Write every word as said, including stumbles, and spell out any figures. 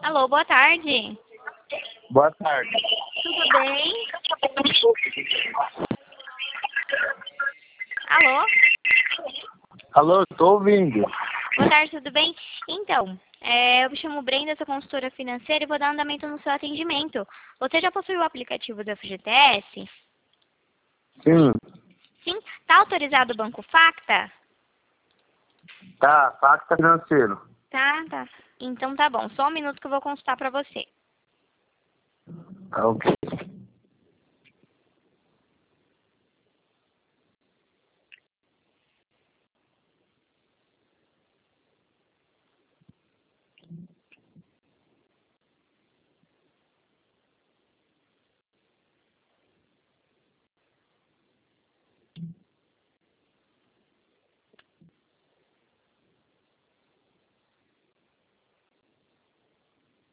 Alô, boa tarde. Boa tarde. Tudo bem? Alô? Alô, estou ouvindo. Boa tarde, tudo bem? Então, é, eu me chamo Brenda, sou consultora financeira e vou dar andamento no seu atendimento. Você já possui o aplicativo do F G T S? Sim, Sim? Está autorizado o Banco Facta? tá, Facta Financeiro. Tá, tá. Então tá bom, só um minuto que eu vou consultar para você. Tá ok.